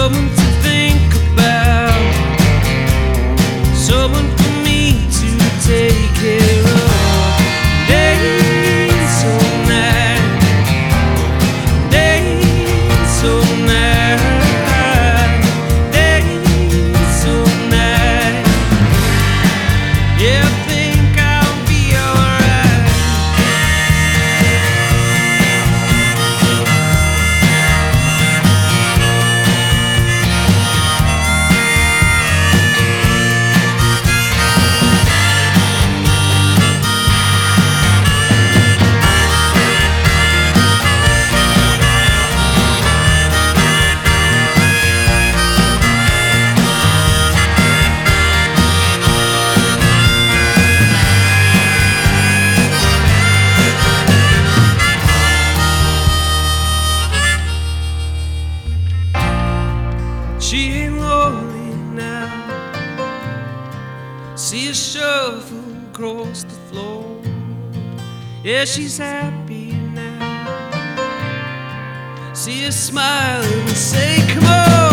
someone to think about, someone for me to take care of. Days so night, days so night, days so night. Yeah, I think I'll be alright. She ain't lonely now. See her shuffle across the floor. Yeah, she's happy now. See her smile and say, come on.